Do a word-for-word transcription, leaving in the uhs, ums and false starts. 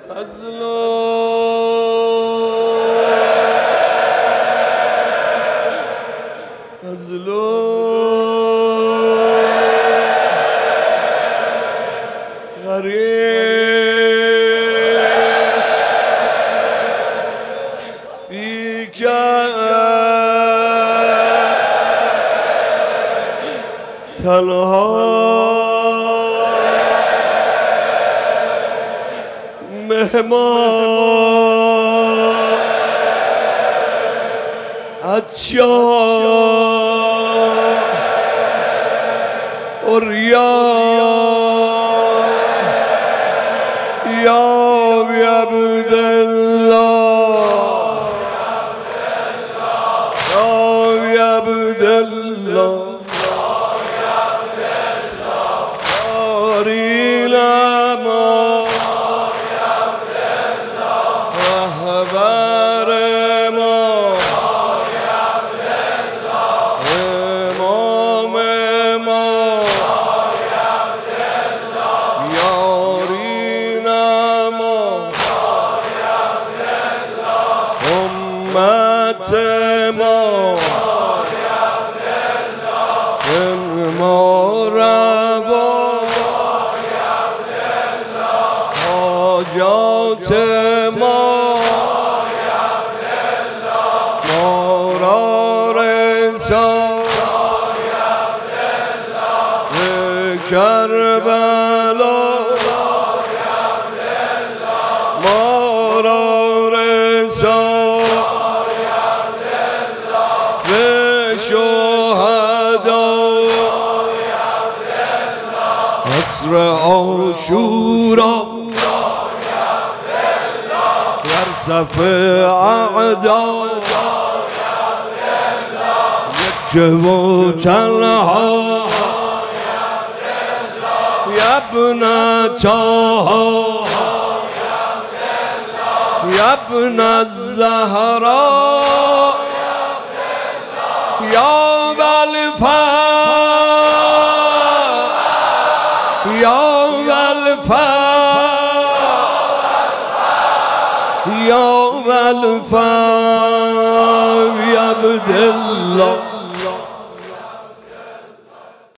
فضلو فضلو تنها مهمان عطشان عریان یا عبدالله یا عبدالله حاجات ما ما را رسان به کربلا ما را رسان به شهدا عصر عاشورا صف اعدا یک و تنها یا ابن طه یا ابن الزهراء یا الوفا یا الوفا یا الوفا یا عبدالله